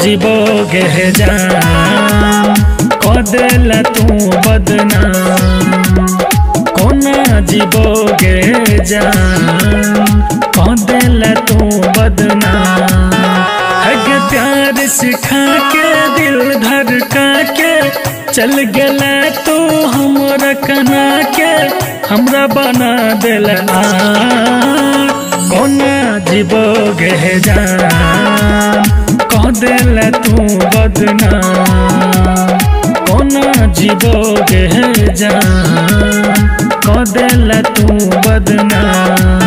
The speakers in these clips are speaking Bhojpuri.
जीवोगे जान कदेला तू बदनाम कोना जीवोगे जान कदेला तू बदनाम हगे प्यार सिखा के दिल धड़का के चल गला तू हमरा कना के हमरा बना दिला कोना जीवोगे जान कदेला तू बदनाम कोना जीवोगे जान कदेला तू बदनाम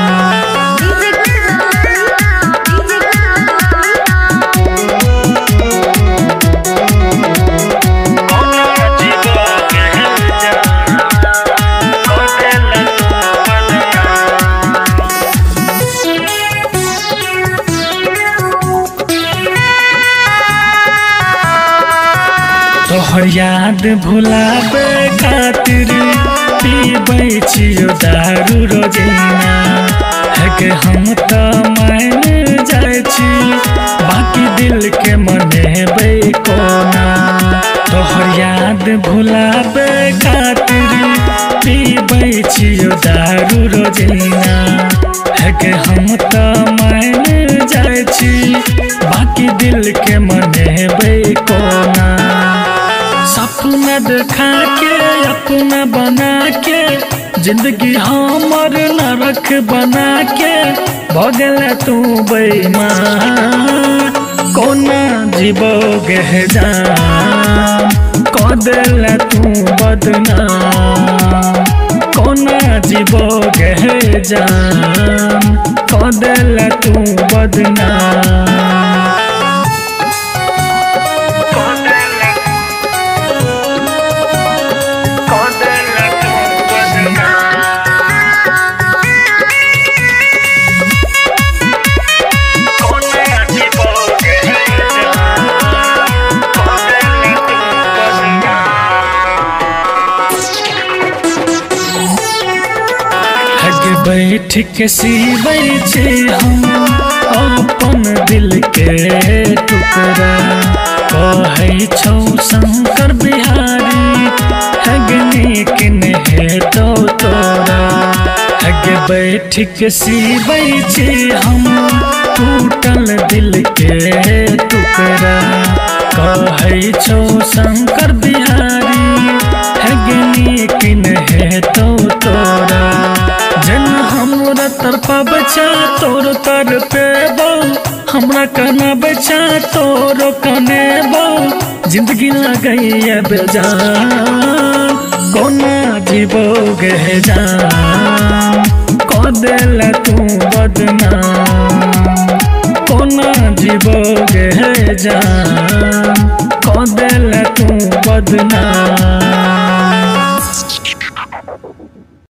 तोहर याद भुलाबे खातिर पीबै छियो दारू रोजीना हगे हम त मान जाय छी बाकी दिल के मनेबै कोना तोहर याद भुलाबे खातिर पीबै छियो दारू रोजीना हगे हम त मान जाय छी बाकी दिल के मनेबै कोना सपना देखा के अपना बना के जिंदगी हमर नरक बना के भगल तू बेईमान कोना जीवोगे जान कदेला तू बदनाम कोना जीवोगे जान कदेला तू बदनाम बैठ के सीबै छे हम अपन दिल के टुकड़ा कहै छौ शंकर बिहारी हगनी किने हेतौ तोरा हगे बैठ के सीबै छे हम टूटल दिल के टुकड़ा कहै छौ शंकर बिहारी हगनी किने हेतौ तोरा जन हमरा तरफा बचा तोर तर पे बो हमरा कना बचा तोर कने बो जिंदगी लगई बेजान कोना जीवोगे जान कदेला तू बदनाम कोना जीवोगे जान कदेला तू बदनाम।